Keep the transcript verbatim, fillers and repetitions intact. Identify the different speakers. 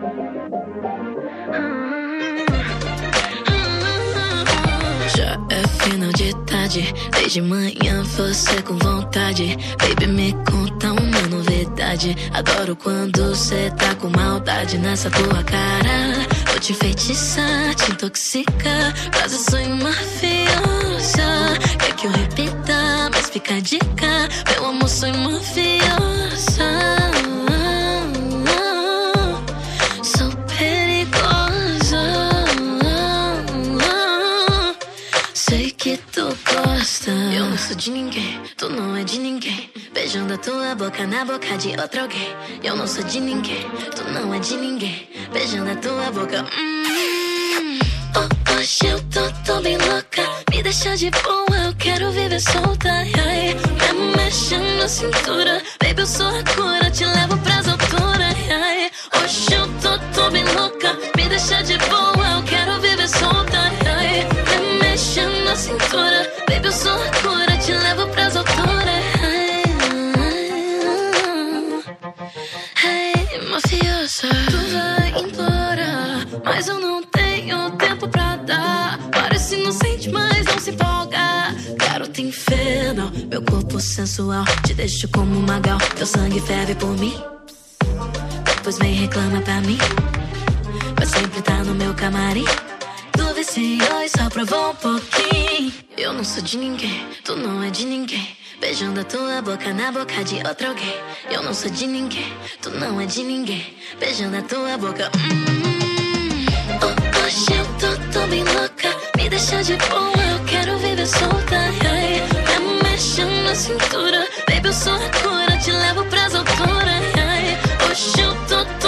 Speaker 1: Já é final de tarde, desde manhã você com vontade. Baby, me conta uma novidade. Adoro quando cê tá com maldade nessa tua cara. Vou te enfeitiçar, te intoxicar, quase sonho mafiosa. Quer que eu repita, mas fica a dica. Meu amor, sonho mafiosa. Sou perigosa. Sei que tu gosta. Eu não sou de ninguém, tu não é de ninguém. Beijando a tua boca na boca de outro alguém. Eu não sou de ninguém, tu não é de ninguém. Beijando a tua boca. Hum. Oh, hoje eu tô, tô bem louca. Me deixa de boa, eu quero viver solta. Ai, me mexendo na cintura. Baby, eu sou a cura, te levo pras alturas. Ai, hoje eu tô, tô bem louca. Me deixa de boa, eu quero viver solta. Ai, me mexendo na cintura. Baby, eu sou a cura, te levo pras alturas. Mafiosa, tu vai embora, mas eu não tenho tempo pra dar. Parece inocente, mas não se empolga. Garota infernal, meu corpo sensual, te deixo como uma gal. Teu sangue ferve por mim, depois vem reclama pra mim, mas sempre tá no meu camarim. Tu viciou e só provou um pouquinho. Eu não sou de ninguém, tu não é de ninguém. Beijando a tua boca na boca de outro alguém. Eu não sou de ninguém, tu não é de ninguém. Beijando a tua boca. Hum. Oh, hoje eu tô, tô bem louca. Me deixa de boa, eu quero viver solta. Ai, me mexendo na cintura. Baby, eu sou a cura, te levo pras alturas. Ai, hoje eu tô